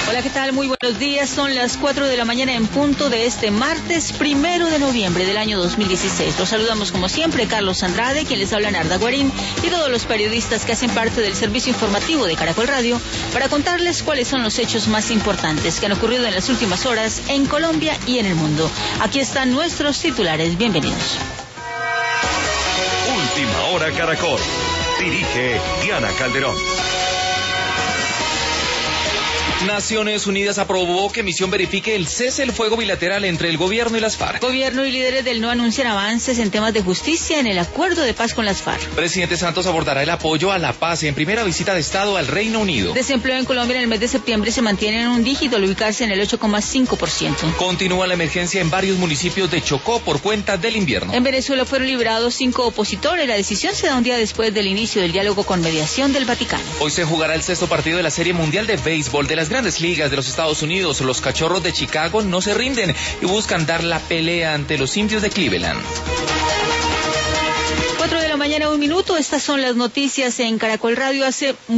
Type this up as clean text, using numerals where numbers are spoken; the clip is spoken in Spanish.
Hola, ¿qué tal? Muy buenos días. Son las 4 de la mañana en punto de este martes 1 de noviembre del año 2016. Los saludamos como siempre, Carlos Andrade, quien les habla Narda Guarín, y todos los periodistas que hacen parte del servicio informativo de Caracol Radio para contarles cuáles son los hechos más importantes que han ocurrido en las últimas horas en Colombia y en el mundo. Aquí están nuestros titulares. Bienvenidos. Última Hora Caracol. Dirige Diana Calderón. Naciones Unidas aprobó que Misión verifique el cese del fuego bilateral entre el gobierno y las FARC. Gobierno y líderes del no anuncian avances en temas de justicia en el acuerdo de paz con las FARC. Presidente Santos abordará el apoyo a la paz en primera visita de Estado al Reino Unido. Desempleo en Colombia en el mes de septiembre se mantiene en un dígito al ubicarse en el 8,5%. Continúa la emergencia en varios municipios de Chocó por cuenta del invierno. En Venezuela fueron liberados 5 opositores. La decisión se da un día después del inicio del diálogo con mediación del Vaticano. Hoy se jugará el sexto partido de la Serie Mundial de Béisbol de las Grandes Ligas de los Estados Unidos. Los Cachorros de Chicago no se rinden y buscan dar la pelea ante los Indios de Cleveland. 4 de la mañana, 1 minuto. Estas son las noticias en Caracol Radio. Hace